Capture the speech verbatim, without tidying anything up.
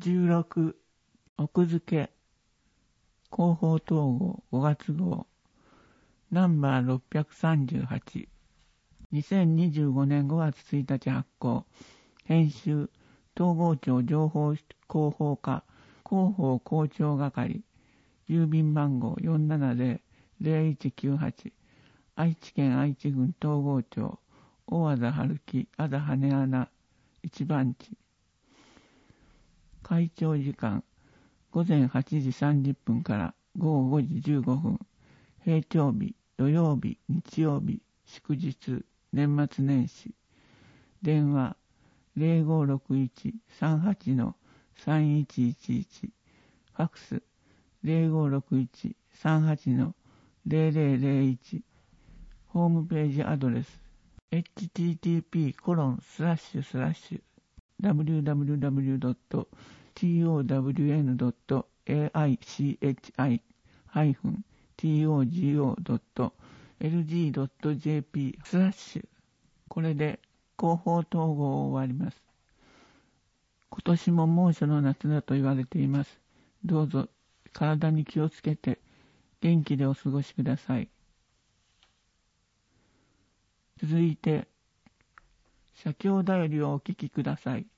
じゅうろく奥付け広報統合ごがつ号ナンバーろっぴゃくさんじゅうはちにせんにじゅうごねんごがつついたち発行編集統合庁情報広報課広報広聴係郵便番号 よんななゼロ ゼロいちきゅうはち 愛知県愛知郡統合庁大和田春樹あざ羽穴一番地会長時間ごぜんはちじさんじゅっぷんからごごごじじゅうごふん平常日土曜日日曜日祝日年末年始電話 ゼロごろくいち さんはち さんいちいちいち ファックス ゼロごろくいち さんはち ゼロゼロゼロいちホームページアドレス エイチティーティーピーコロンスラッシュスラッシュダブリューダブリューダブリュードットトワンドットエーアイシーエイチアイ ハイフン トゴ ドット エルジー ドット ジェーピー スラッシュこれで広報統合を終わります。今年も猛暑の夏だと言われています。どうぞ体に気をつけて元気でお過ごしください。続いて、写経だよりをお聞きください。